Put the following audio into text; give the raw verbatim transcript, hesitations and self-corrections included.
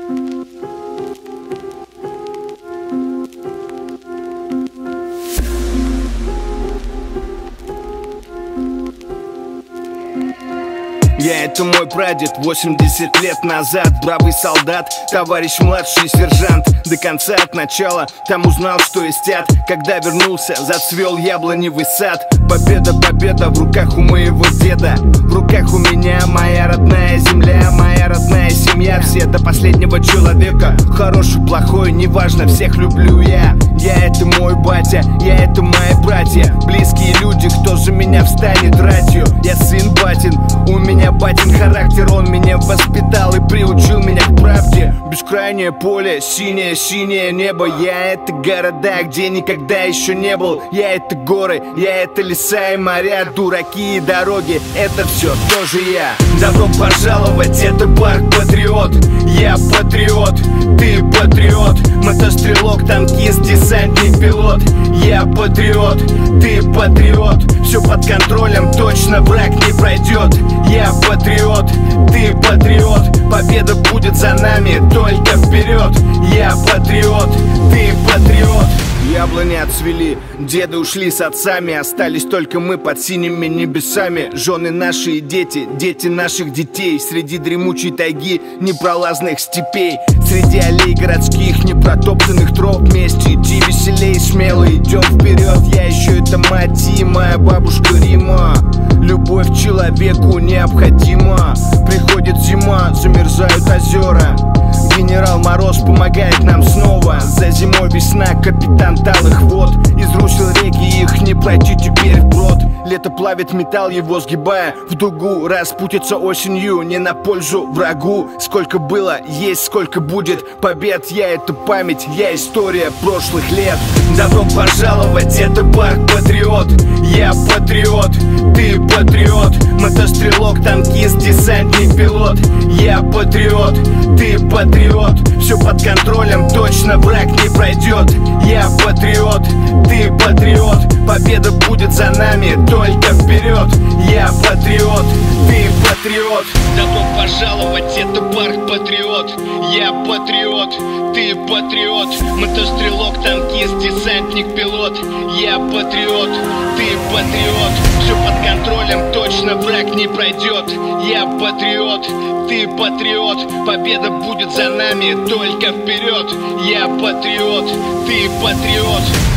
Я — это мой прадед, восемьдесят лет назад. Бравый солдат, товарищ младший сержант. До конца, от начала, там узнал, что есть ад. Когда вернулся, зацвел яблоневый сад. Победа, победа в руках у моего деда. В руках у меня моя родная земля, моя родная семья. Все до последнего человека, хороший, плохой, неважно, всех люблю я. Я — это мой батя, я — это мои братья. Близкие люди, кто за меня встанет ратью. Я сын батин, у меня батин характер. Он меня воспитал и приучил меня к правде. Бескрайнее поле, синее-синее небо. Я — это города, где никогда еще не был. Я — это горы, я — это леса и моря. Дураки и дороги — это все тоже я. Добро пожаловать, это парк Патриот. Я патриот, ты патриот. Мотострелок, танкист, десантник, пилот. Я патриот, ты патриот. Все под контролем, точно враг не пройдет. Я патриот, ты патриот. Победа будет за нами, только вперед. Я патриот, ты патриот. Яблони отцвели, деды ушли с отцами. Остались только мы под синими небесами. Жены наши и дети, дети наших детей. Среди дремучей тайги, непролазных степей. Среди аллей городских, непротоптанных троп. Вместе идти веселей, смело идем вперед. Я еще это мать и моя бабушка Рима. Любовь человеку необходима. Приходит зима, замерзают озера. Генерал Мороз помогает нам снова. За зимой весна, капитан талых вод. Изрушил реки, их не пройти теперь вброд. Лето плавит металл, его сгибая в дугу. Распутится осенью, не на пользу врагу. Сколько было, есть сколько будет побед. Я — это память, я — история прошлых лет. Добро пожаловать, это парк Патриот. Я патриот, ты патриот. Мотострелок, танкист, десантник, пилот. Я патриот, ты патриот. Все под контролем, точно враг не пройдет. Я патриот, ты патриот. Победа будет за нами, только вперед. Я патриот, ты патриот. Добро пожаловать, это парк Патриот. Я патриот, ты патриот. Мотострелок, танкист, десантник, пилот. Я патриот, ты патриот. Все под контролем, точно враг не пройдет. Я патриот, ты патриот. Победа будет за нами, только вперед. Я патриот, ты патриот.